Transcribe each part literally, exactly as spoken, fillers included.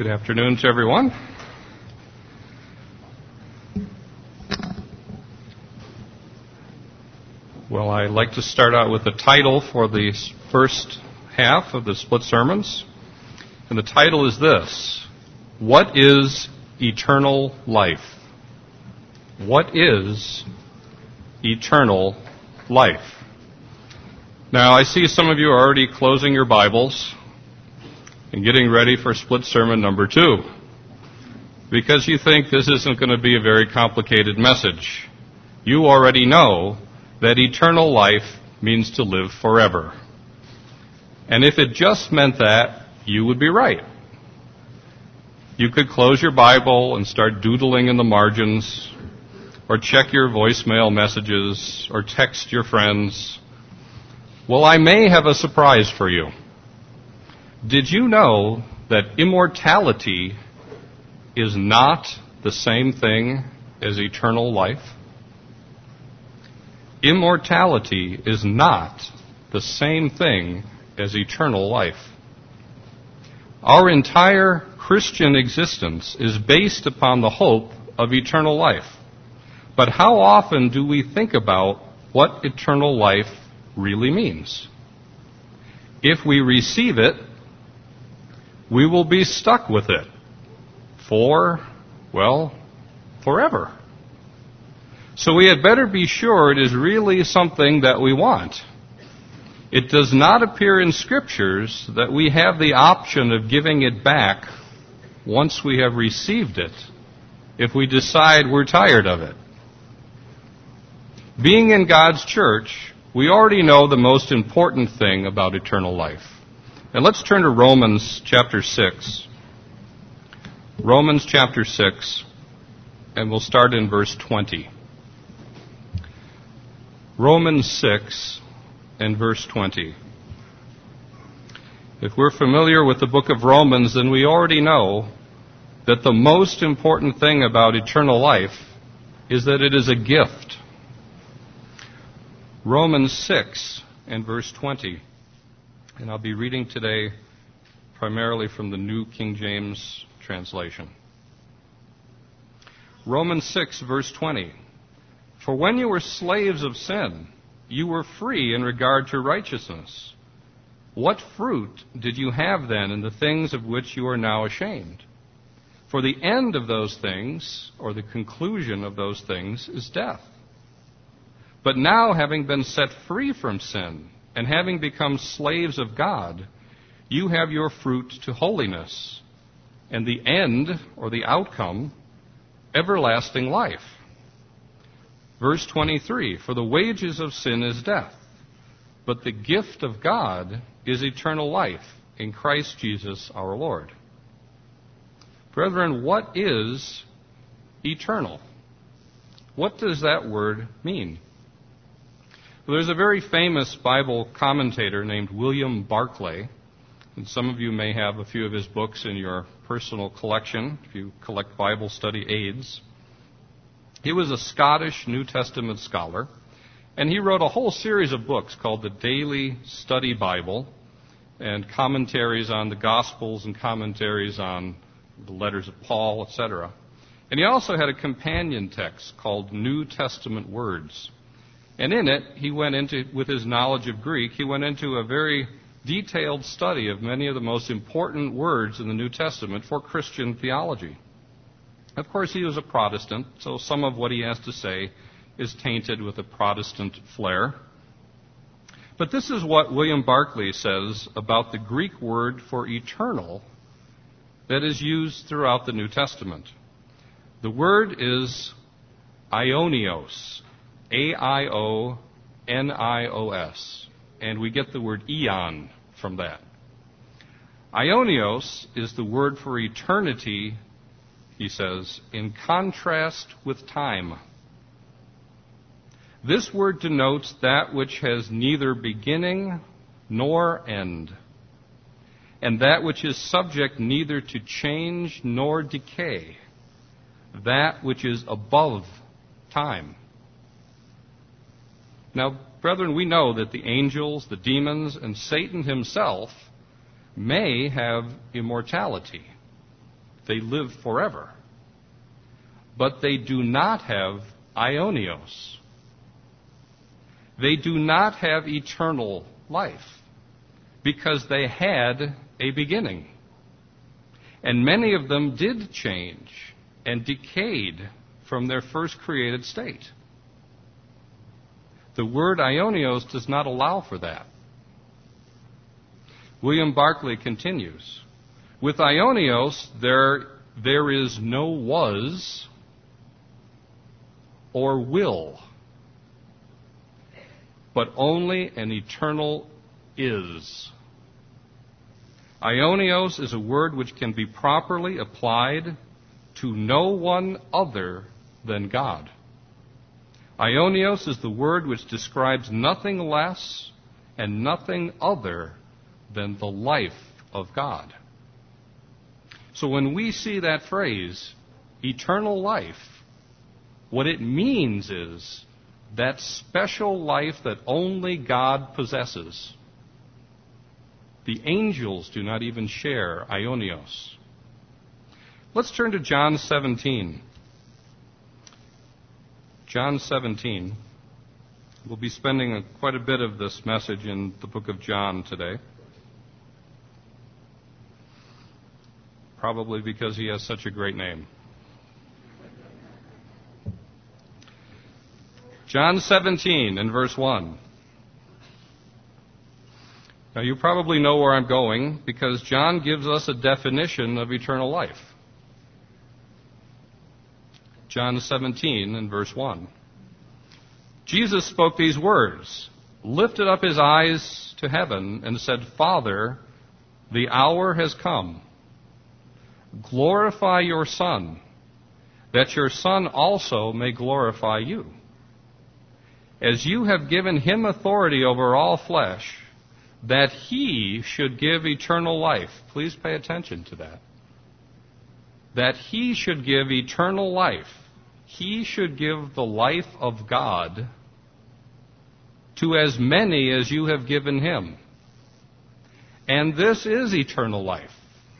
Good afternoon to everyone. Well, I'd like to start out with the title for the first half of the split sermons. And the title is this: What is eternal life? What is eternal life? Now, I see some of you are already closing your Bibles and getting ready for split sermon number two, because you think this isn't going to be a very complicated message. You already know that eternal life means to live forever. And if it just meant that, you would be right. You could close your Bible and start doodling in the margins, or check your voicemail messages, or text your friends. Well, I may have a surprise for you. Did you know that immortality is not the same thing as eternal life? Immortality is not the same thing as eternal life. Our entire Christian existence is based upon the hope of eternal life. But how often do we think about what eternal life really means? If we receive it, we will be stuck with it for, well, forever. So we had better be sure it is really something that we want. It does not appear in Scriptures that we have the option of giving it back once we have received it, if we decide we're tired of it. Being in God's church, we already know the most important thing about eternal life. And let's turn to Romans chapter six. Romans chapter six, and we'll start in verse twenty. Romans six and verse twenty. If we're familiar with the book of Romans, then we already know that the most important thing about eternal life is that it is a gift. Romans six and verse twenty. And I'll be reading today primarily from the New King James translation. Romans six, verse twenty. For when you were slaves of sin, you were free in regard to righteousness. What fruit did you have then in the things of which you are now ashamed? For the end of those things, or the conclusion of those things, is death. But now, having been set free from sin, and having become slaves of God, you have your fruit to holiness, and the end, or the outcome, everlasting life. Verse twenty-three, for the wages of sin is death, but the gift of God is eternal life in Christ Jesus our Lord. Brethren, what is eternal? What does that word mean? Well, there's a very famous Bible commentator named William Barclay, and some of you may have a few of his books in your personal collection if you collect Bible study aids. He was a Scottish New Testament scholar, and he wrote a whole series of books called the Daily Study Bible, and commentaries on the Gospels and commentaries on the letters of Paul, et cetera. And he also had a companion text called New Testament Words. And in it, he went into, with his knowledge of Greek, he went into a very detailed study of many of the most important words in the New Testament for Christian theology. Of course, he was a Protestant, so some of what he has to say is tainted with a Protestant flair. But this is what William Barclay says about the Greek word for eternal that is used throughout the New Testament. The word is aionios. A I O N I O S. And we get the word eon from that. Aionios is the word for eternity, he says, in contrast with time. This word denotes that which has neither beginning nor end, and that which is subject neither to change nor decay, that which is above time. Now, brethren, we know that the angels, the demons, and Satan himself may have immortality. They live forever. But they do not have aionios. They do not have eternal life because they had a beginning. And many of them did change and decayed from their first created state. The word aionios does not allow for that. William Barclay continues, with aionios, there, there is no was or will, but only an eternal is. Aionios is a word which can be properly applied to no one other than God. Aionios is the word which describes nothing less and nothing other than the life of God. So when we see that phrase, eternal life, what it means is that special life that only God possesses. The angels do not even share aionios. Let's turn to John seventeen. John seventeen. We'll be spending a, quite a bit of this message in the book of John today. Probably because he has such a great name. John seventeen and verse one. Now you probably know where I'm going because John gives us a definition of eternal life. John seventeen and verse one. Jesus spoke these words, lifted up his eyes to heaven, and said, Father, the hour has come. Glorify your Son, that your Son also may glorify you. As you have given him authority over all flesh, that he should give eternal life. Please pay attention to that. That he should give eternal life. He should give the life of God to as many as you have given him. And this is eternal life,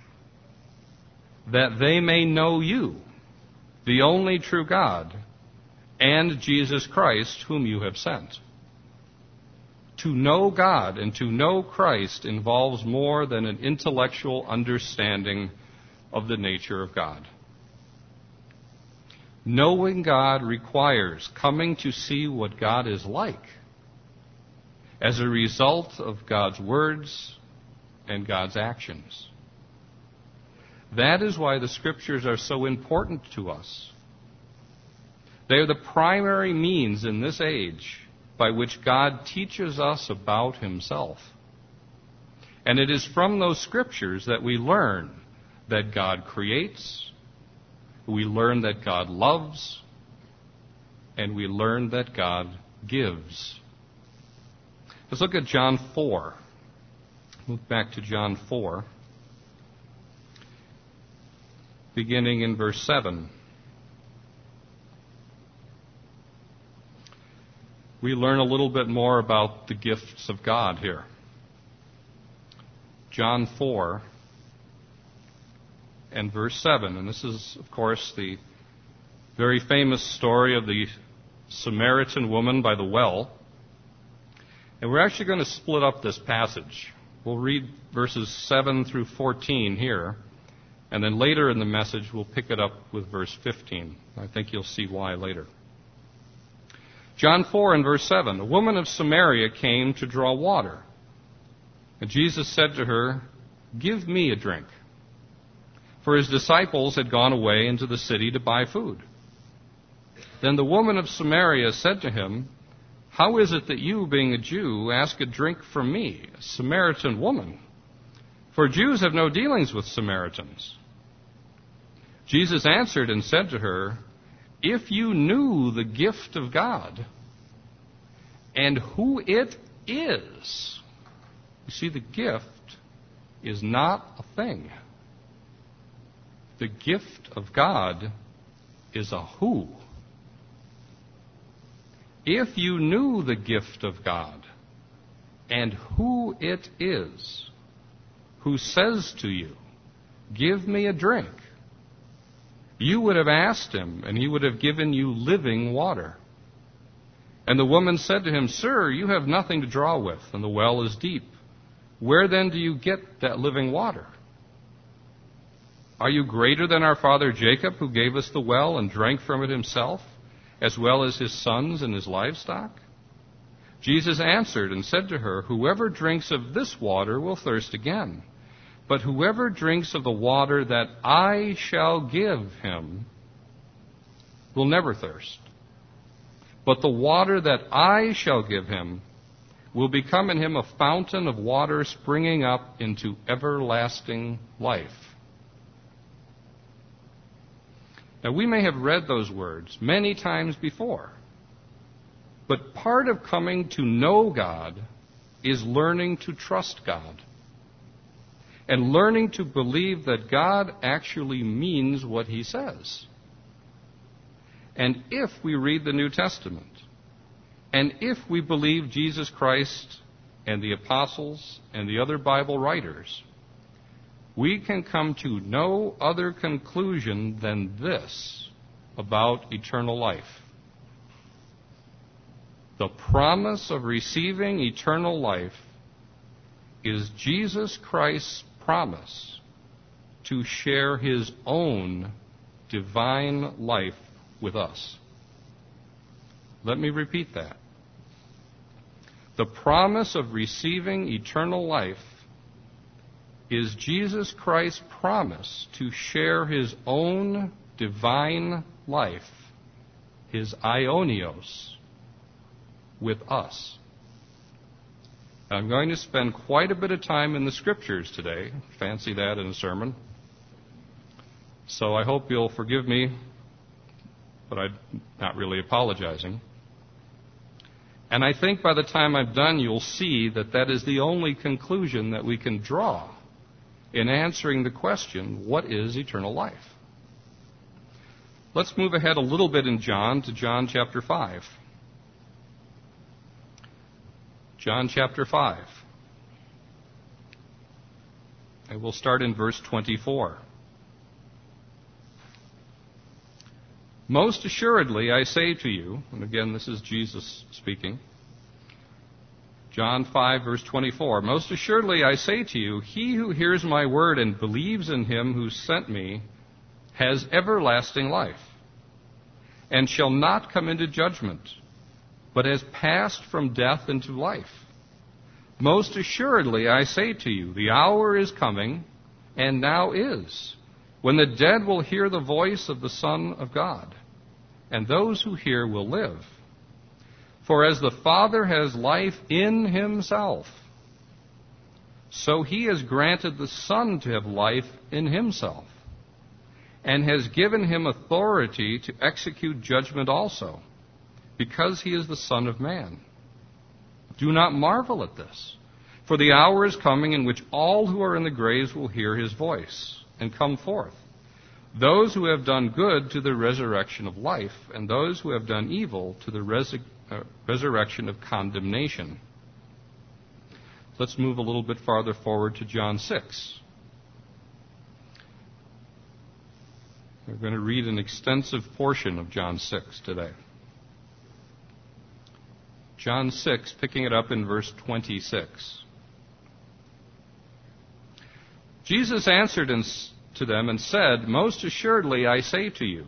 that they may know you, the only true God, and Jesus Christ, whom you have sent. To know God and to know Christ involves more than an intellectual understanding of the nature of God. Knowing God requires coming to see what God is like as a result of God's words and God's actions. That is why the Scriptures are so important to us. They are the primary means in this age by which God teaches us about himself. And it is from those Scriptures that we learn that God creates, we learn that God loves, and we learn that God gives. Let's look at John four. Move back to John four, beginning in verse seven. We learn a little bit more about the gifts of God here. John four and verse seven. And this is, of course, the very famous story of the Samaritan woman by the well. And we're actually going to split up this passage. We'll read verses seven through fourteen here, and then later in the message we'll pick it up with verse fifteen. I think you'll see why later. John four and verse seven. A woman of Samaria came to draw water. And Jesus said to her, Give me a drink. For his disciples had gone away into the city to buy food. Then the woman of Samaria said to him, How is it that you, being a Jew, ask a drink from me, a Samaritan woman? For Jews have no dealings with Samaritans. Jesus answered and said to her, If you knew the gift of God and who it is. You see, the gift is not a thing. The gift of God is a who. If you knew the gift of God and who it is who says to you, Give me a drink, you would have asked him, and he would have given you living water." And the woman said to him, "Sir, you have nothing to draw with, and the well is deep. Where then do you get that living water? Are you greater than our father Jacob, who gave us the well and drank from it himself, as well as his sons and his livestock?" Jesus answered and said to her, "Whoever drinks of this water will thirst again. But whoever drinks of the water that I shall give him will never thirst. But the water that I shall give him will become in him a fountain of water springing up into everlasting life." Now, we may have read those words many times before, but part of coming to know God is learning to trust God and learning to believe that God actually means what he says. And if we read the New Testament, and if we believe Jesus Christ and the apostles and the other Bible writers, we can come to no other conclusion than this about eternal life. The promise of receiving eternal life is Jesus Christ's promise to share his own divine life with us. Let me repeat that. The promise of receiving eternal life is Jesus Christ's promise to share his own divine life, his aionios, with us. I'm going to spend quite a bit of time in the Scriptures today. Fancy that in a sermon. So I hope you'll forgive me, but I'm not really apologizing. And I think by the time I'm done, you'll see that that is the only conclusion that we can draw in answering the question, what is eternal life? Let's move ahead a little bit in John to John chapter five. John chapter five. I will start in verse twenty-four. "Most assuredly, I say to you," and again, this is Jesus speaking, John five, verse twenty-four, "Most assuredly, I say to you, he who hears my word and believes in him who sent me has everlasting life, and shall not come into judgment, but has passed from death into life. Most assuredly, I say to you, the hour is coming, and now is, when the dead will hear the voice of the Son of God, and those who hear will live. For as the Father has life in himself, so he has granted the Son to have life in himself, and has given him authority to execute judgment also, because he is the Son of Man. Do not marvel at this, for the hour is coming in which all who are in the graves will hear his voice and come forth. Those who have done good to the resurrection of life, and those who have done evil to the res- uh, resurrection of condemnation." Let's move a little bit farther forward to John six. We're going to read an extensive portion of John six today. John six, picking it up in verse twenty-six. "Jesus answered to them and said, Most assuredly I say to you,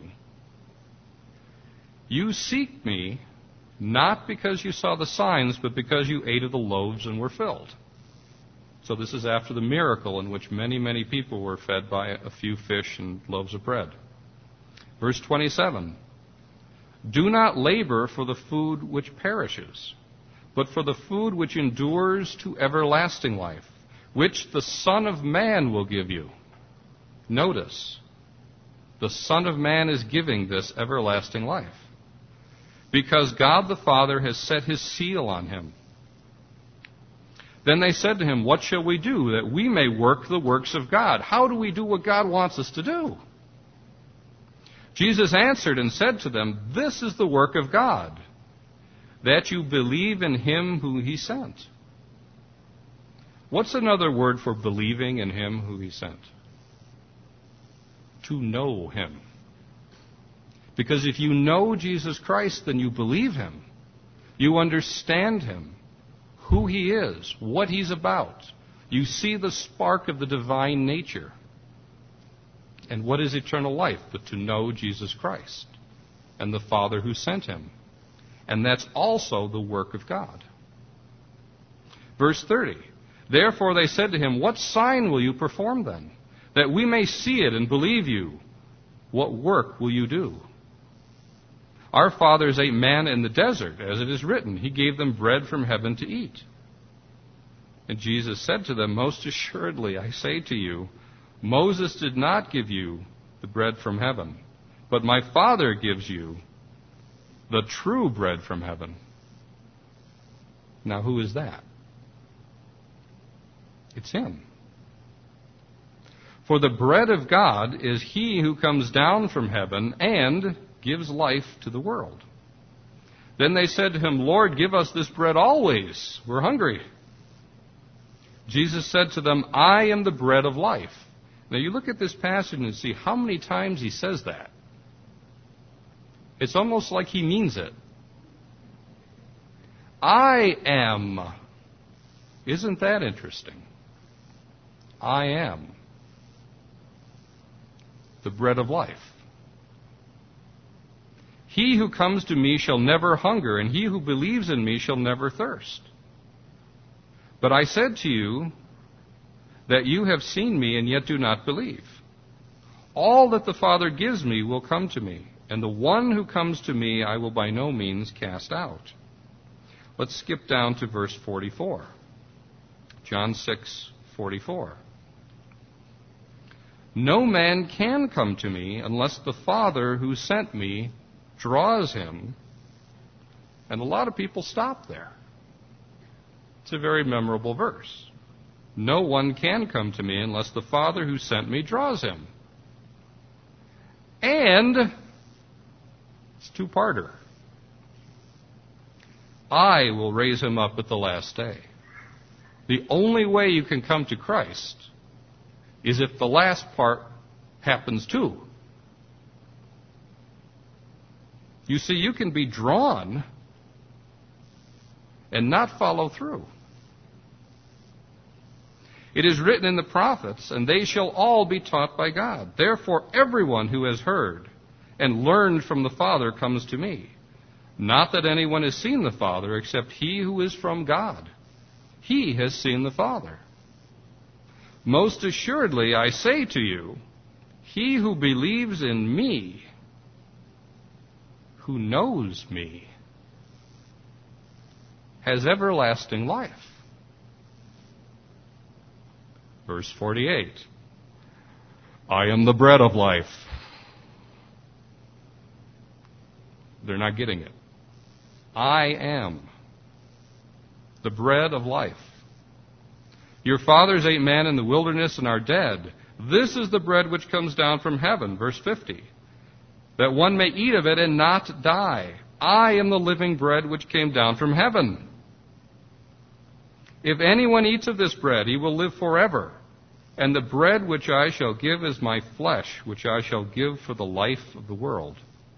you seek me not because you saw the signs, but because you ate of the loaves and were filled." So this is after the miracle in which many, many people were fed by a few fish and loaves of bread. Verse twenty-seven. "Do not labor for the food which perishes, but for the food which endures to everlasting life, which the Son of Man will give you." Notice, the Son of Man is giving this everlasting life, because God the Father has set his seal on him. Then they said to him, "What shall we do that we may work the works of God?" How do we do what God wants us to do? Jesus answered and said to them, "This is the work of God, that you believe in him who he sent." What's another word for believing in him who he sent? To know him. Because if you know Jesus Christ, then you believe him. You understand him, who he is, what he's about. You see the spark of the divine nature. And what is eternal life but to know Jesus Christ and the Father who sent him? And that's also the work of God. Verse thirty, therefore they said to him, what sign will you perform then, that we may see it and believe you? What work will you do? Our fathers ate manna in the desert, as it is written, he gave them bread from heaven to eat. And Jesus said to them, most assuredly, I say to you, Moses did not give you the bread from heaven, but my Father gives you the true bread from heaven. Now, who is that? It's him. For the bread of God is he who comes down from heaven and gives life to the world. Then they said to him, Lord, give us this bread always. We're hungry. Jesus said to them, I am the bread of life. Now you look at this passage and see how many times he says that. It's almost like he means it. I am. Isn't that interesting? I am the bread of life. He who comes to me shall never hunger, and he who believes in me shall never thirst. But I said to you that you have seen me and yet do not believe. All that the Father gives me will come to me, and the one who comes to me I will by no means cast out. Let's skip down to verse forty-four. John six forty-four. No man can come to me unless the Father who sent me draws him. And a lot of people stop there. It's a very memorable verse. No one can come to me unless the Father who sent me draws him. And it's a two-parter. I will raise him up at the last day. The only way you can come to Christ is if the last part happens too. You see, you can be drawn and not follow through. It is written in the prophets, and they shall all be taught by God. Therefore, everyone who has heard and learned from the Father comes to me. Not that anyone has seen the Father except he who is from God. He has seen the Father. Most assuredly, I say to you, he who believes in me, who knows me, has everlasting life. Verse forty-eight. I am the bread of life. They're not getting it. I am the bread of life. Your fathers ate manna in the wilderness and are dead. This is the bread which comes down from heaven. Verse fifty. That one may eat of it and not die. I am the living bread which came down from heaven. If anyone eats of this bread, he will live forever. And the bread which I shall give is my flesh, which I shall give for the life of the world.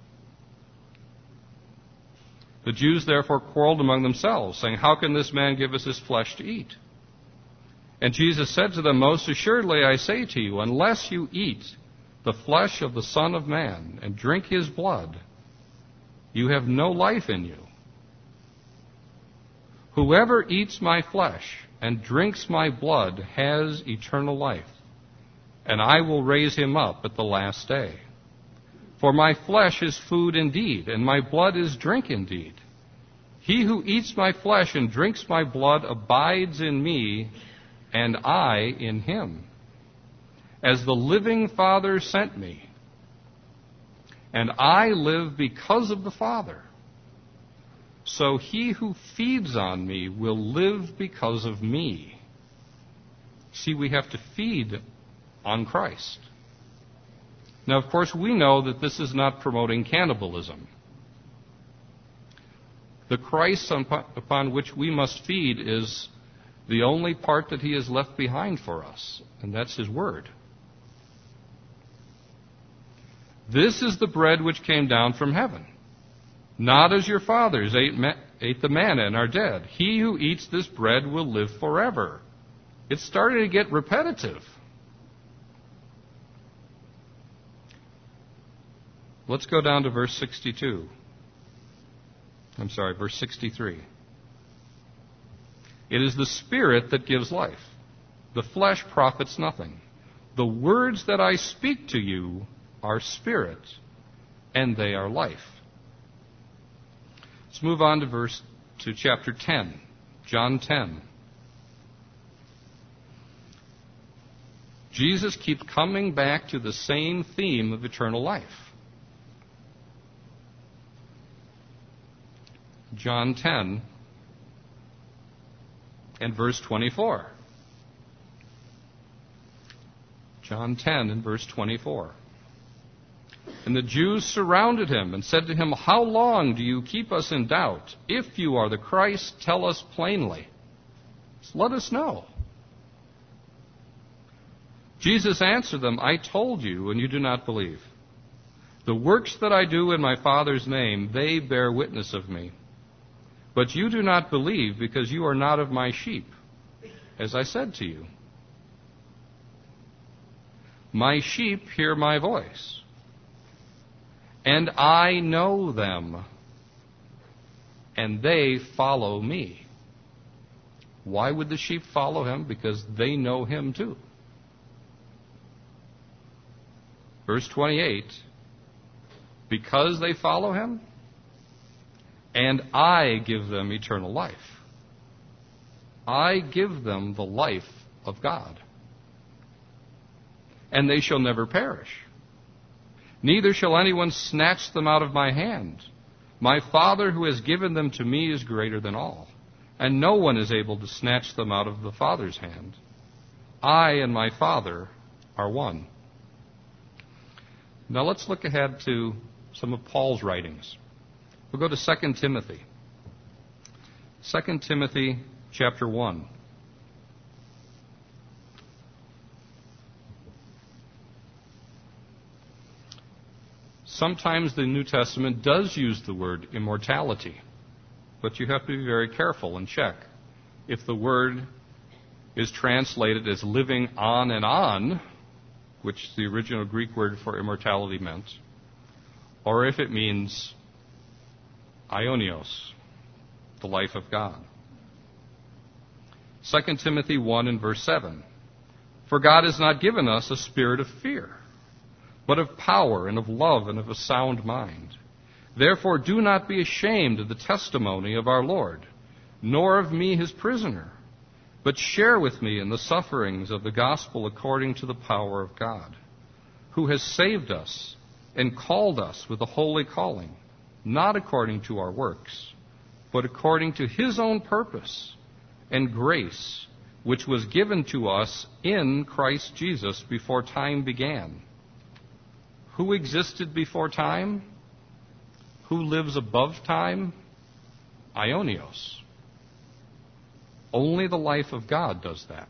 The Jews therefore quarreled among themselves, saying, how can this man give us his flesh to eat? And Jesus said to them, most assuredly I say to you, unless you eat the flesh of the Son of Man and drink his blood, you have no life in you. Whoever eats my flesh and drinks my blood has eternal life, and I will raise him up at the last day. For my flesh is food indeed, and my blood is drink indeed. He who eats my flesh and drinks my blood abides in me, and I in him. As the living Father sent me, and I live because of the Father, so he who feeds on me will live because of me. See, we have to feed on Christ. Now, of course, we know that this is not promoting cannibalism. The Christ upon which we must feed is the only part that he has left behind for us, and that's his word. This is the bread which came down from heaven. Not as your fathers ate, ma- ate the manna and are dead. He who eats this bread will live forever. It's starting to get repetitive. Let's go down to verse sixty-two. I'm sorry, verse sixty-three. It is the Spirit that gives life. The flesh profits nothing. The words that I speak to you are spirit, and they are life. Let's move on to verse to chapter ten, John ten. Jesus keeps coming back to the same theme of eternal life. John ten and verse twenty-four. John ten and verse twenty-four. And the Jews surrounded him and said to him, How long do you keep us in doubt? If you are the Christ, tell us plainly. Just let us know. Jesus answered them, I told you, and you do not believe. The works that I do in my Father's name, they bear witness of me. But you do not believe because you are not of my sheep, as I said to you. My sheep hear my voice, and I know them, and they follow me. Why would the sheep follow him? Because they know him too. Verse twenty-eight, because they follow him, and I give them eternal life. I give them the life of God. And they shall never perish. Neither shall anyone snatch them out of my hand. My Father who has given them to me is greater than all, and no one is able to snatch them out of the Father's hand. I and my Father are one. Now let's look ahead to some of Paul's writings. We'll go to Second Timothy. Second Timothy chapter one. Sometimes the New Testament does use the word immortality, but you have to be very careful and check. If the word is translated as living on and on, which the original Greek word for immortality meant, or if it means aionios, the life of God. Second Timothy one and verse seven. For God has not given us a spirit of fear, but of power and of love and of a sound mind. Therefore do not be ashamed of the testimony of our Lord, nor of me his prisoner, but share with me in the sufferings of the gospel according to the power of God, who has saved us and called us with a holy calling, not according to our works, but according to his own purpose and grace, which was given to us in Christ Jesus before time began. Who existed before time? Who lives above time? Aionios. Only the life of God does that.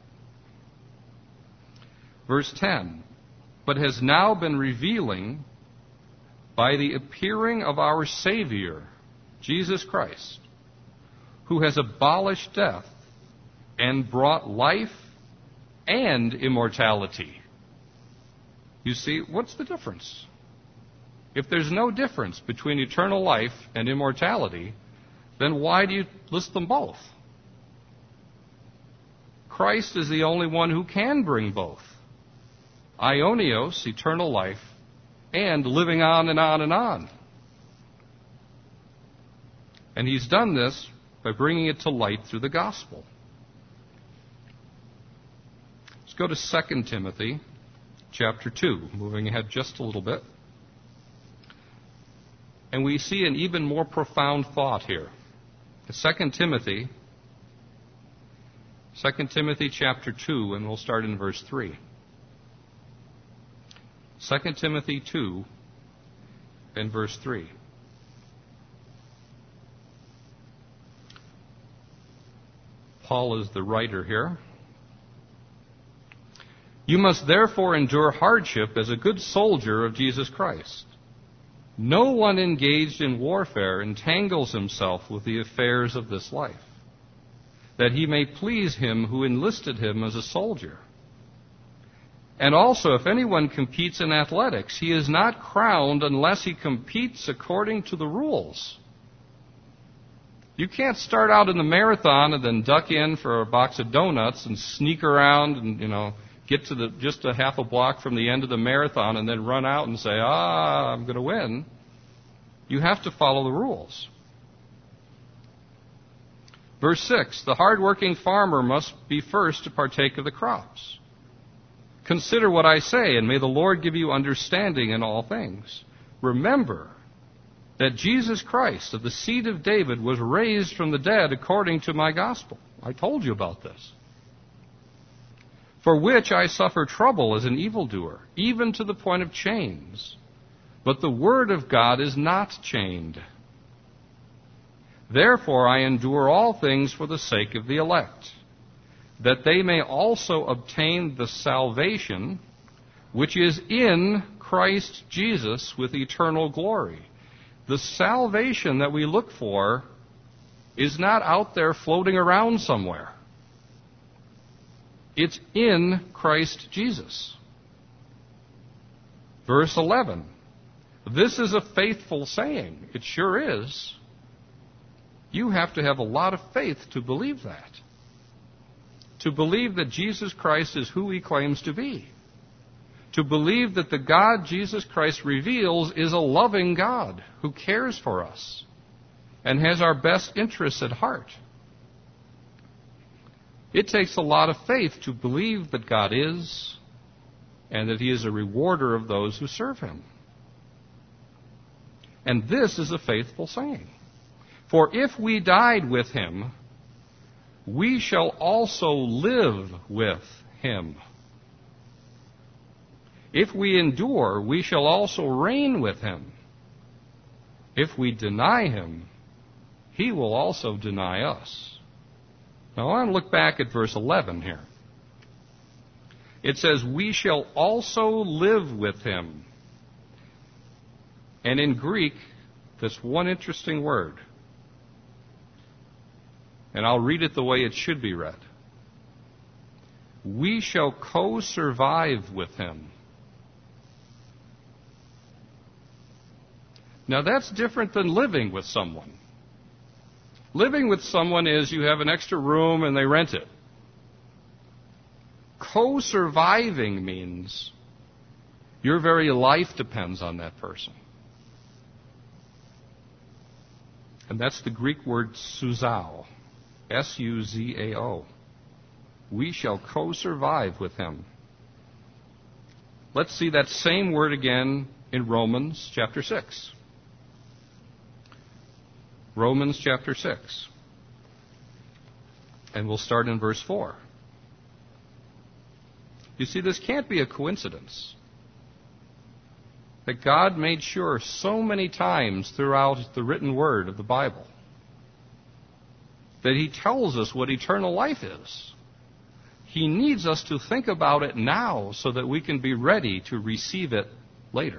Verse ten. But has now been revealing by the appearing of our Savior, Jesus Christ, who has abolished death and brought life and immortality. You see, what's the difference? If there's no difference between eternal life and immortality, then why do you list them both? Christ is the only one who can bring both. Aionios, eternal life, and living on and on and on. And he's done this by bringing it to light through the gospel. Let's go to Second Timothy chapter two, moving ahead just a little bit. And we see an even more profound thought here. Second Timothy, Second Timothy chapter two, and we'll start in verse three. Second Timothy two and verse three. Paul is the writer here. You must therefore endure hardship as a good soldier of Jesus Christ. No one engaged in warfare entangles himself with the affairs of this life, that he may please him who enlisted him as a soldier. And also, if anyone competes in athletics, he is not crowned unless he competes according to the rules. You can't start out in the marathon and then duck in for a box of donuts and sneak around and, you know, get to the just a half a block from the end of the marathon and then run out and say, ah, I'm going to win. You have to follow the rules. Verse six, the hard-working farmer must be first to partake of the crops. Consider what I say, and may the Lord give you understanding in all things. Remember that Jesus Christ, of the seed of David, was raised from the dead according to my gospel. I told you about this. For which I suffer trouble as an evildoer, even to the point of chains. But the word of God is not chained. Therefore I endure all things for the sake of the elect, that they may also obtain the salvation which is in Christ Jesus with eternal glory. The salvation that we look for is not out there floating around somewhere. It's in Christ Jesus. Verse eleven. This is a faithful saying. It sure is. You have to have a lot of faith to believe that. To believe that Jesus Christ is who he claims to be. To believe that the God Jesus Christ reveals is a loving God who cares for us and has our best interests at heart. It takes a lot of faith to believe that God is and that he is a rewarder of those who serve him. And this is a faithful saying. For if we died with him, we shall also live with him. If we endure, we shall also reign with him. If we deny him, he will also deny us. Now I want to look back at verse eleven here. It says, we shall also live with him. And in Greek, that's one interesting word. And I'll read it the way it should be read. We shall co-survive with him. Now that's different than living with someone. Living with someone is you have an extra room and they rent it. Co-surviving means your very life depends on that person. And that's the Greek word suzao. S U Z A O. We shall co-survive with him. Let's see that same word again in Romans chapter six. Romans chapter six. And we'll start in verse four. You see, this can't be a coincidence that God made sure so many times throughout the written word of the Bible that he tells us what eternal life is. He needs us to think about it now so that we can be ready to receive it later.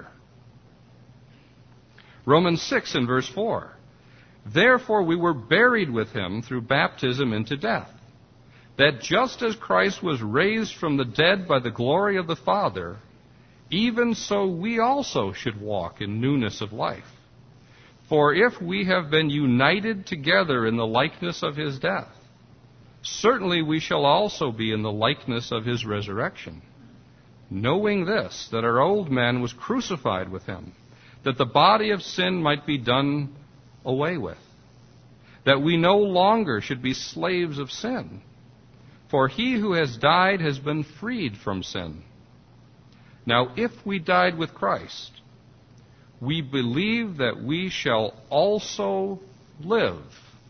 Romans six and verse four. Therefore we were buried with him through baptism into death, that just as Christ was raised from the dead by the glory of the Father, even so we also should walk in newness of life. For if we have been united together in the likeness of his death, certainly we shall also be in the likeness of his resurrection. Knowing this, that our old man was crucified with him, that the body of sin might be done away with, that we no longer should be slaves of sin. For he who has died has been freed from sin. Now if we died with Christ, we believe that we shall also live,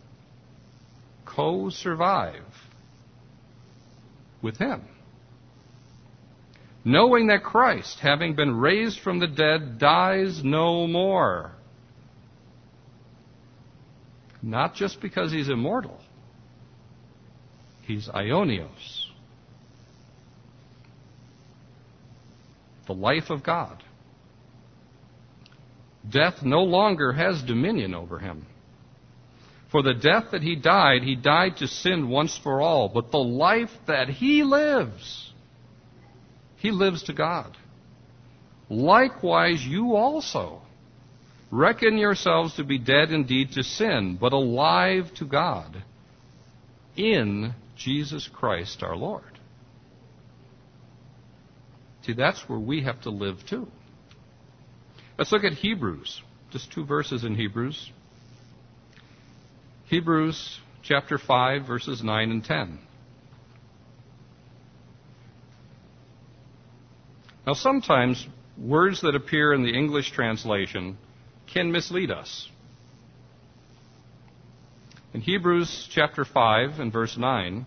co-survive with him. Knowing that Christ, having been raised from the dead, dies no more. Not just because he's immortal. He's aionios. the life of God. Death no longer has dominion over him. For the death that he died, he died to sin once for all. But the life that he lives, he lives to God. Likewise, you also reckon yourselves to be dead indeed to sin, but alive to God in Jesus Christ our Lord. See, that's where we have to live too. Let's look at Hebrews. Just two verses in Hebrews. Hebrews chapter five, verses nine and ten. Now, sometimes words that appear in the English translation can mislead us. In Hebrews chapter five and verse nine,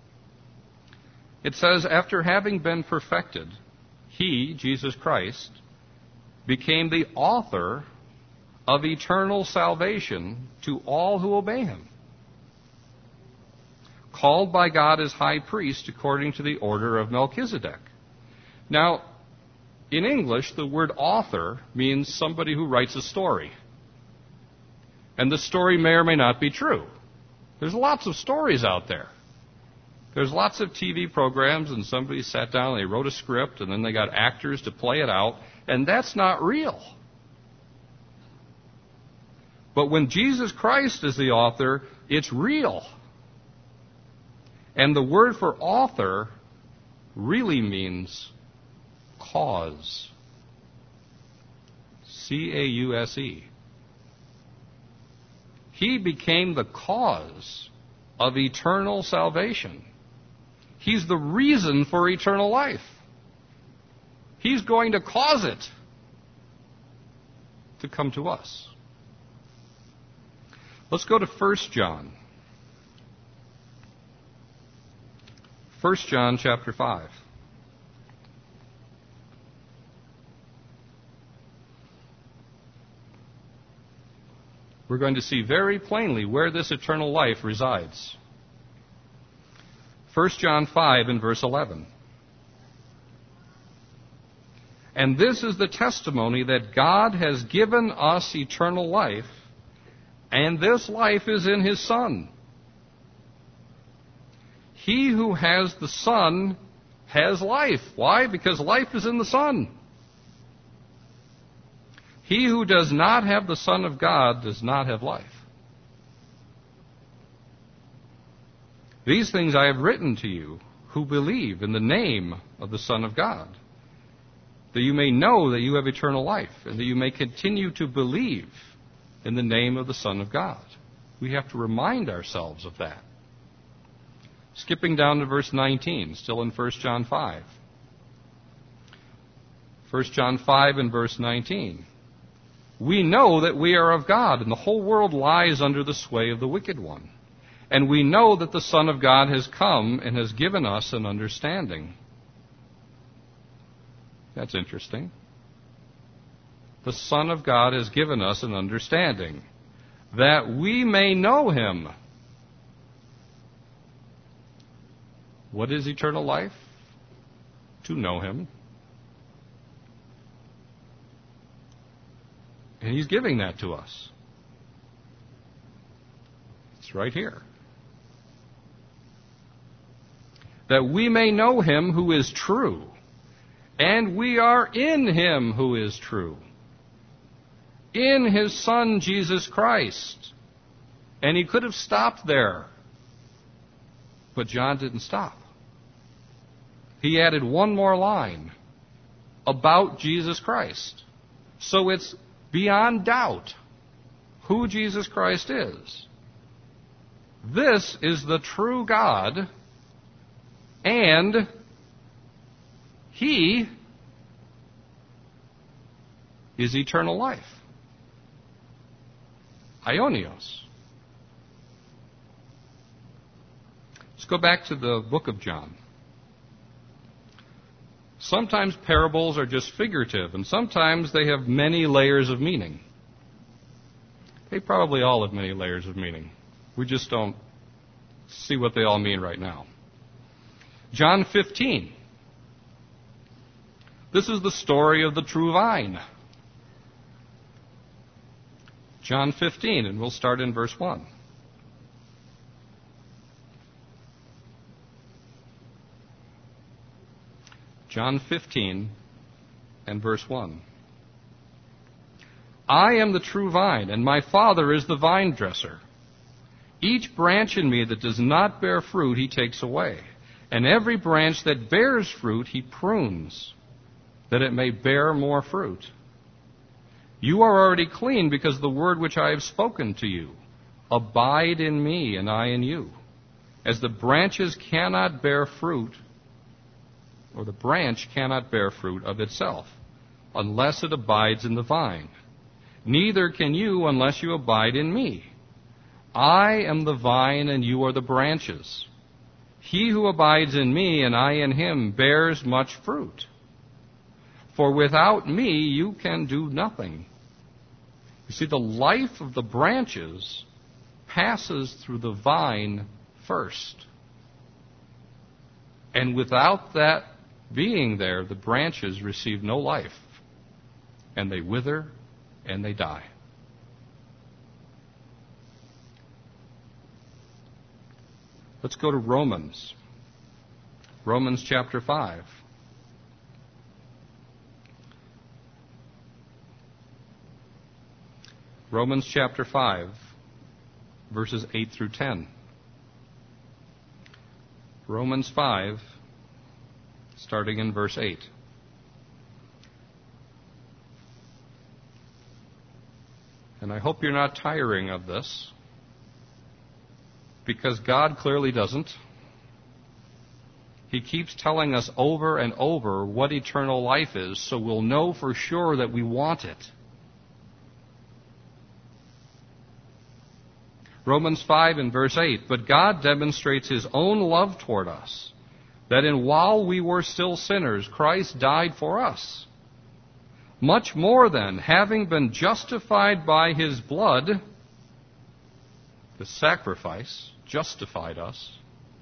it says, after having been perfected, he, Jesus Christ, became the author of eternal salvation to all who obey him, called by God as high priest according to the order of Melchizedek. Now, in English, the word author means somebody who writes a story. And the story may or may not be true. There's lots of stories out there. There's lots of T V programs, and somebody sat down and they wrote a script, and then they got actors to play it out, and that's not real. But when Jesus Christ is the author, it's real. And the word for author really means cause. C A U S E. He became the cause of eternal salvation. He's the reason for eternal life. He's going to cause it to come to us. Let's go to First John. First John chapter five. We're going to see very plainly where this eternal life resides. First John five and verse eleven. And this is the testimony that God has given us eternal life, and this life is in his Son. He who has the Son has life. Why? Because life is in the Son. He who does not have the Son of God does not have life. These things I have written to you who believe in the name of the Son of God, that you may know that you have eternal life, and that you may continue to believe in the name of the Son of God. We have to remind ourselves of that. Skipping down to verse nineteen, still in First John five. First John five and verse nineteen. We know that we are of God, and the whole world lies under the sway of the wicked one. And we know that the Son of God has come and has given us an understanding. That's interesting. The Son of God has given us an understanding, that we may know him. What is eternal life? To know him. And he's giving that to us. It's right here. That we may know him who is true, and we are in him who is true, in his Son, Jesus Christ. And he could have stopped there, but John didn't stop. He added one more line about Jesus Christ. So it's beyond doubt who Jesus Christ is. This is the true God, and he is eternal life. Aionios. Let's go back to the book of John. Sometimes parables are just figurative, and sometimes they have many layers of meaning. They probably all have many layers of meaning. We just don't see what they all mean right now. John fifteen. This is the story of the true vine. John fifteen, and we'll start in verse one. John fifteen and verse one. I am the true vine, and my Father is the vine dresser. Each branch in me that does not bear fruit, he takes away. And every branch that bears fruit, he prunes, that it may bear more fruit. You are already clean because of the word which I have spoken to you. Abide in me, and I in you. As the branches cannot bear fruit, or the branch cannot bear fruit of itself, unless it abides in the vine. Neither can you unless you abide in me. I am the vine, and you are the branches. He who abides in me, and I in him, bears much fruit. For without me you can do nothing. You see, the life of the branches passes through the vine first. And without that being there, the branches receive no life, and they wither and they die. Let's go to Romans. Romans chapter five. Romans chapter five, verses eight through ten. Romans five, starting in verse eight. And I hope you're not tiring of this, because God clearly doesn't. He keeps telling us over and over what eternal life is, so we'll know for sure that we want it. Romans five and verse eight, but God demonstrates His own love toward us, that in while we were still sinners, Christ died for us. Much more then, having been justified by His blood, the sacrifice justified us,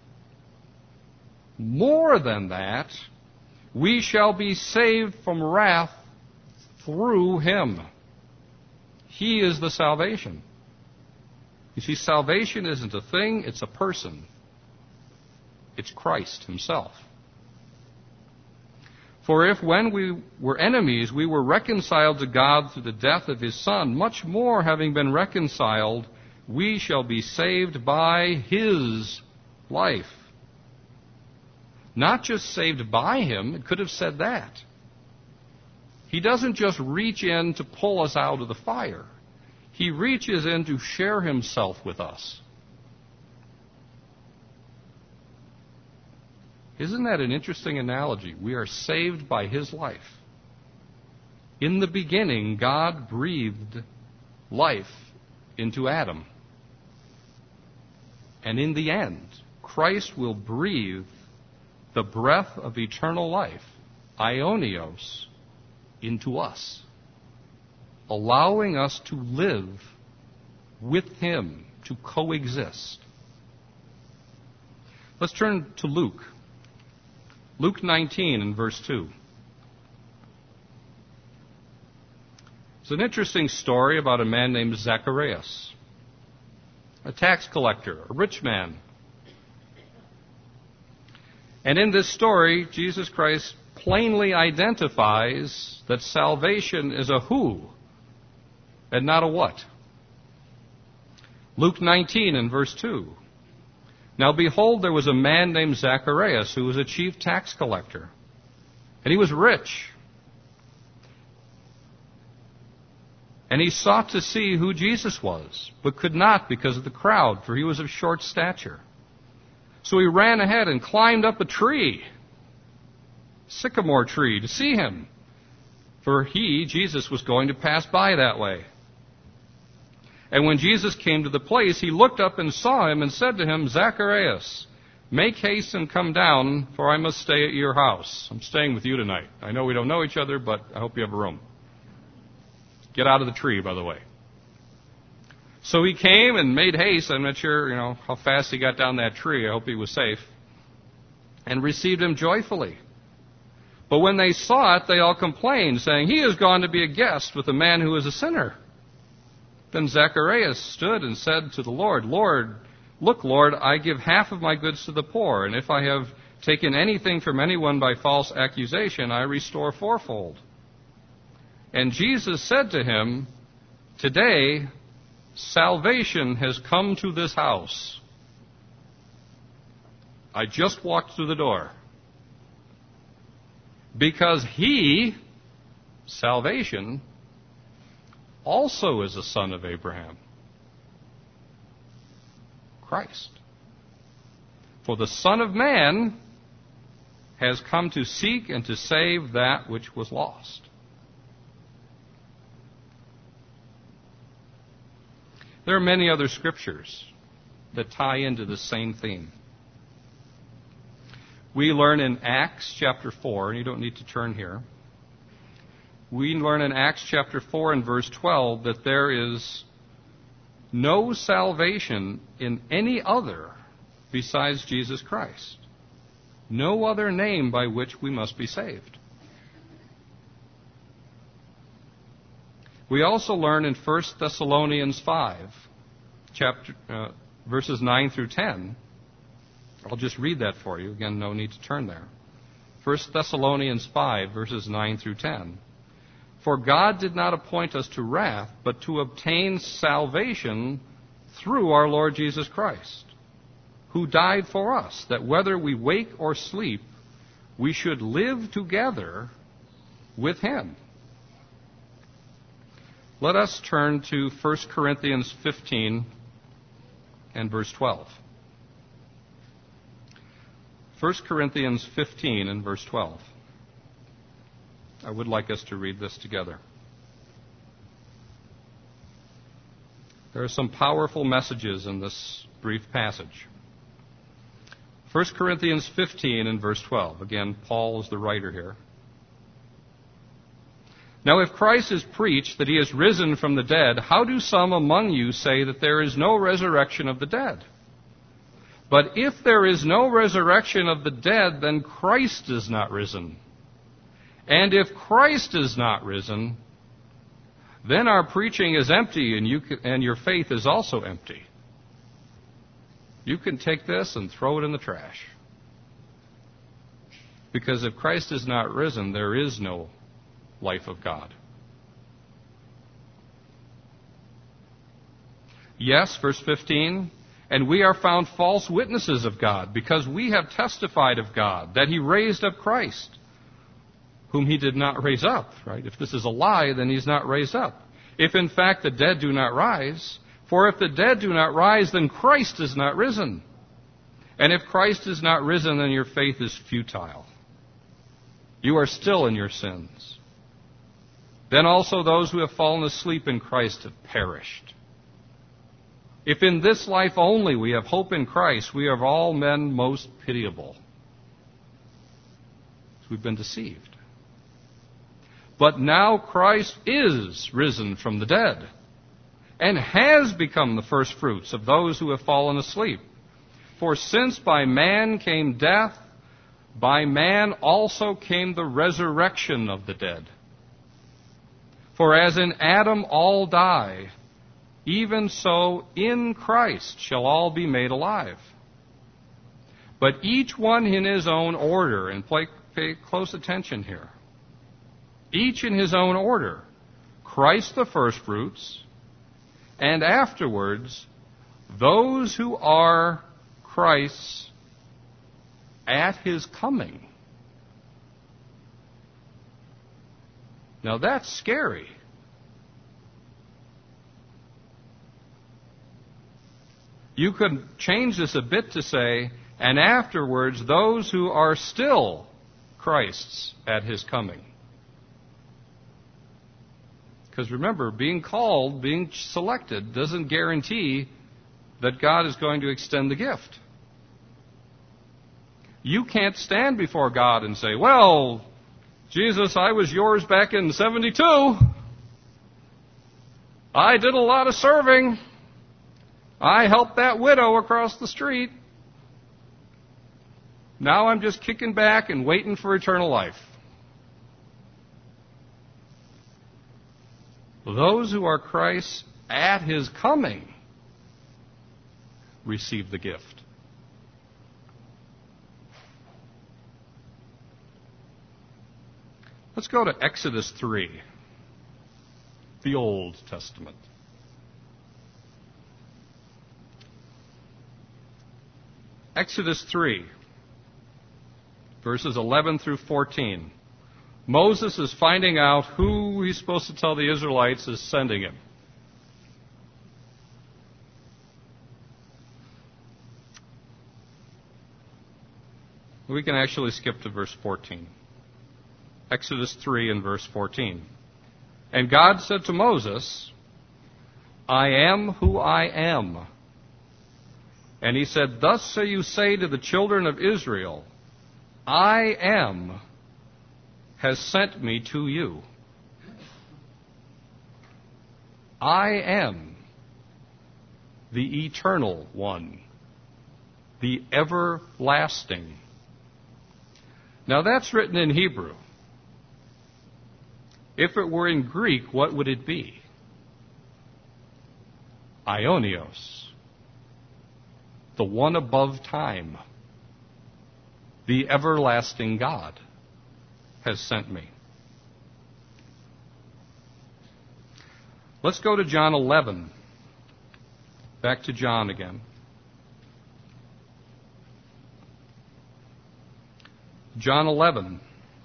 more than that, we shall be saved from wrath through Him. He is the salvation. You see, salvation isn't a thing, it's a person. It's Christ Himself. For if when we were enemies, we were reconciled to God through the death of His Son, much more having been reconciled, we shall be saved by His life. Not just saved by Him, it could have said that. He doesn't just reach in to pull us out of the fire. He reaches in to share Himself with us. Isn't that an interesting analogy? We are saved by His life. In the beginning, God breathed life into Adam. And in the end, Christ will breathe the breath of eternal life, aionios, into us, allowing us to live with Him, to coexist. Let's turn to Luke. Luke nineteen and verse two. It's an interesting story about a man named Zacharias, a tax collector, a rich man. And in this story, Jesus Christ plainly identifies that salvation is a who and not a what. Luke nineteen and verse two. Now behold, there was a man named Zacharias who was a chief tax collector. And he was rich. And he sought to see who Jesus was, but could not because of the crowd, for he was of short stature. So he ran ahead and climbed up a tree, sycamore tree, to see him. For he, Jesus, was going to pass by that way. And when Jesus came to the place, he looked up and saw him and said to him, Zacharias, make haste and come down, for I must stay at your house. I'm staying with you tonight. I know we don't know each other, but I hope you have a room. Get out of the tree, by the way. So he came and made haste. I'm not sure, you know, how fast he got down that tree. I hope he was safe. And received him joyfully. But when they saw it, they all complained, saying, "He has gone to be a guest with a man who is a sinner." Then Zacharias stood and said to the Lord, "Lord, look, Lord, I give half of my goods to the poor, and if I have taken anything from anyone by false accusation, I restore fourfold." And Jesus said to him, "Today salvation has come to this house." I just walked through the door. Because he, salvation, also is a son of Abraham. Christ. For the Son of Man has come to seek and to save that which was lost. There are many other scriptures that tie into the same theme. We learn in Acts chapter four, and you don't need to turn here. We learn in Acts chapter four and verse twelve that there is no salvation in any other besides Jesus Christ. No other name by which we must be saved. We also learn in First Thessalonians five, chapter, uh, verses nine through ten. I'll just read that for you. Again, no need to turn there. First Thessalonians five, verses nine through ten. "For God did not appoint us to wrath, but to obtain salvation through our Lord Jesus Christ, who died for us, that whether we wake or sleep, we should live together with him." Let us turn to First Corinthians fifteen and verse twelve. First Corinthians fifteen and verse twelve. I would like us to read this together. There are some powerful messages in this brief passage. First Corinthians fifteen and verse twelve. Again, Paul is the writer here. "Now if Christ is preached that he is risen from the dead, how do some among you say that there is no resurrection of the dead? But if there is no resurrection of the dead, then Christ is not risen. And if Christ is not risen, then our preaching is empty, and you can, and your faith is also empty." You can take this and throw it in the trash. Because if Christ is not risen, there is no life of God. Yes, verse fifteen, "And we are found false witnesses of God, because we have testified of God that he raised up Christ, whom he did not raise up," right? If this is a lie, then he's not raised up. "If in fact the dead do not rise, for if the dead do not rise, then Christ is not risen. And if Christ is not risen, then your faith is futile. You are still in your sins. Then also those who have fallen asleep in Christ have perished. If in this life only we have hope in Christ, we are of all men most pitiable." We've been deceived. "But now Christ is risen from the dead, and has become the firstfruits of those who have fallen asleep. For since by man came death, by man also came the resurrection of the dead. For as in Adam all die, even so in Christ shall all be made alive. But each one in his own order," and pay close attention here, "each in his own order, Christ the firstfruits, and afterwards those who are Christ's at his coming." Now that's scary. You could change this a bit to say, "And afterwards those who are still Christ's at his coming." Because remember, being called, being selected, doesn't guarantee that God is going to extend the gift. You can't stand before God and say, "Well, Jesus, I was yours back in seventy-two. I did a lot of serving. I helped that widow across the street. Now I'm just kicking back and waiting for eternal life." Those who are Christ's at his coming receive the gift. Let's go to Exodus three, the Old Testament. Exodus three, verses eleven through fourteen. Moses is finding out who he's supposed to tell the Israelites is sending him. We can actually skip to verse fourteen. Exodus three and verse fourteen. And God said to Moses, I am who I am. And he said, thus shall you say to the children of Israel, I am has sent me to you. I am the eternal one, the everlasting. Now that's written in Hebrew. If it were in Greek, what would it be? Aionios, the one above time, the everlasting God has sent me. Let's go to John eleven. Back to John again. John eleven.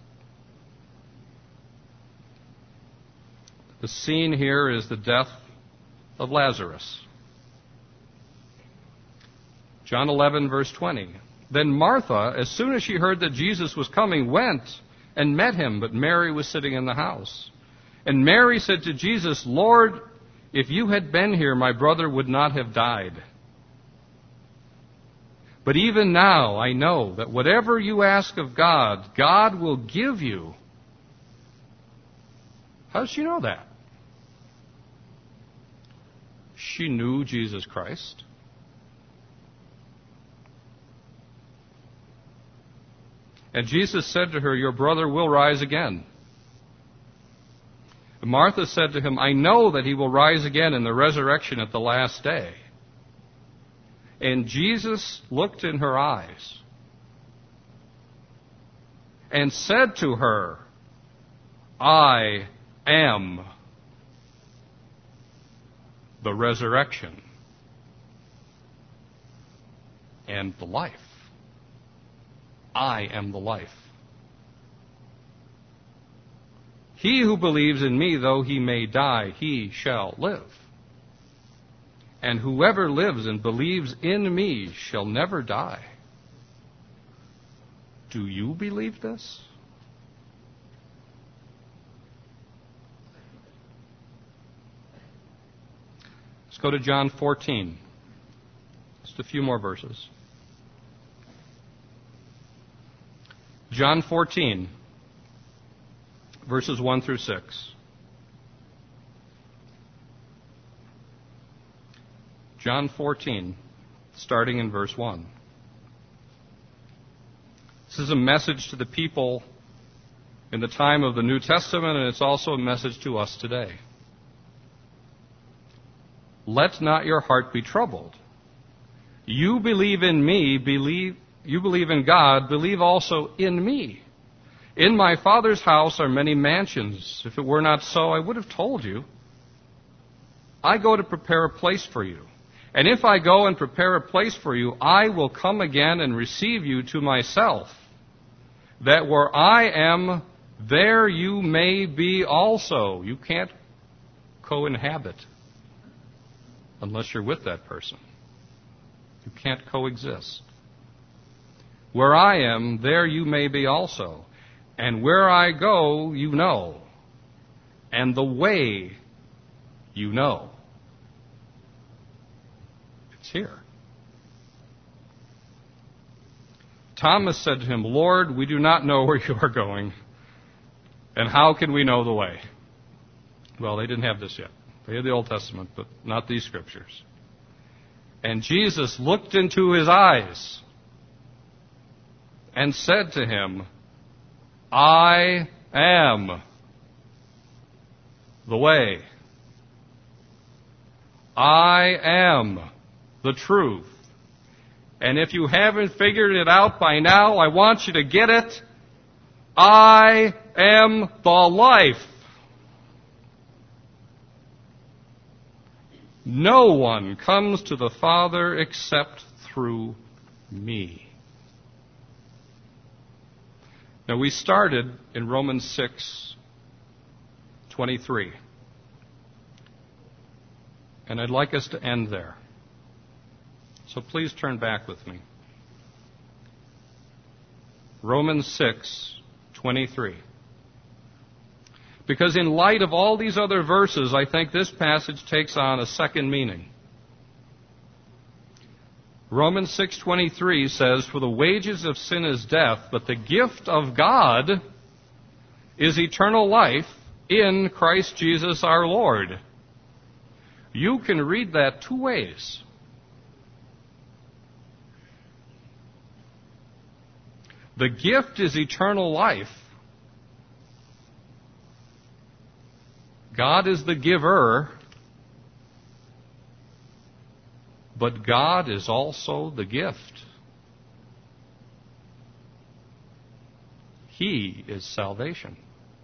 The scene here is the death of Lazarus. John eleven, verse twenty. Then Martha, as soon as she heard that Jesus was coming, went and met him, but Mary was sitting in the house. And Mary said to Jesus, Lord, if you had been here, my brother would not have died. But even now I know that whatever you ask of God, God will give you. How does she know that? She knew Jesus Christ. And Jesus said to her, your brother will rise again. And Martha said to him, I know that he will rise again in the resurrection at the last day. And Jesus looked in her eyes and said to her, I am the resurrection and the life. I am the life. He who believes in me, though he may die, he shall live. And whoever lives and believes in me shall never die. Do you believe this? Let's go to John fourteen. Just a few more verses. John fourteen, verses one through six. John fourteen, starting in verse one. This is a message to the people in the time of the New Testament, and it's also a message to us today. Let not your heart be troubled. You believe in me, believe You believe in God, believe also in me. In my Father's house are many mansions. If it were not so, I would have told you. I go to prepare a place for you. And if I go and prepare a place for you, I will come again and receive you to myself, that where I am, there you may be also. You can't co-inhabit unless you're with that person. You can't coexist. Where I am, there you may be also. And where I go, you know. And the way, you know. It's here. Thomas said to him, Lord, we do not know where you are going, and how can we know the way? Well, they didn't have this yet. They had the Old Testament, but not these scriptures. And Jesus looked into his eyes and said to him, I am the way, I am the truth. And if you haven't figured it out by now, I want you to get it. I am the life. No one comes to the Father except through me. Now, we started in Romans six twenty-three. And I'd like us to end there. So please turn back with me. Romans six twenty-three. Because in light of all these other verses, I think this passage takes on a second meaning. Romans six twenty-three says, "For the wages of sin is death, but the gift of God is eternal life in Christ Jesus our Lord." You can read that two ways. The gift is eternal life. God is the giver, but God is also the gift. He is salvation.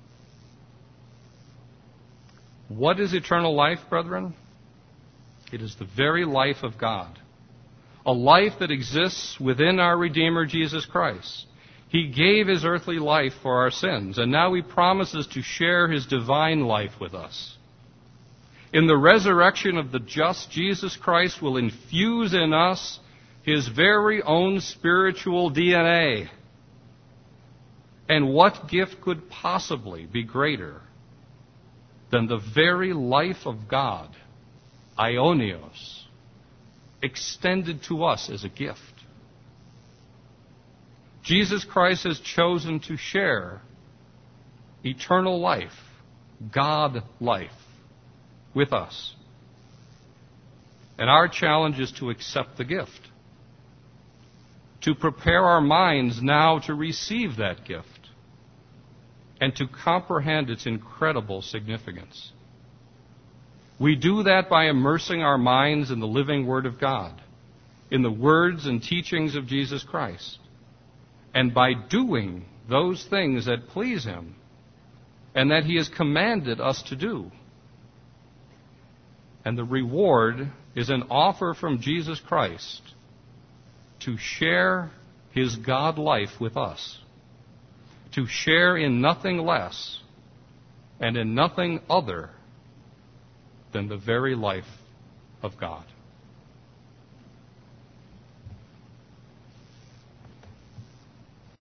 What is eternal life, brethren? It is the very life of God, a life that exists within our Redeemer, Jesus Christ. He gave His earthly life for our sins, and now He promises to share His divine life with us. In the resurrection of the just, Jesus Christ will infuse in us His very own spiritual D N A. And what gift could possibly be greater than the very life of God, Aionios, extended to us as a gift? Jesus Christ has chosen to share eternal life, God life, with us. And our challenge is to accept the gift, to prepare our minds now to receive that gift, and to comprehend its incredible significance. We do that by immersing our minds in the living Word of God, in the words and teachings of Jesus Christ, and by doing those things that please Him and that He has commanded us to do. And the reward is an offer from Jesus Christ to share His God life with us, to share in nothing less and in nothing other than the very life of God.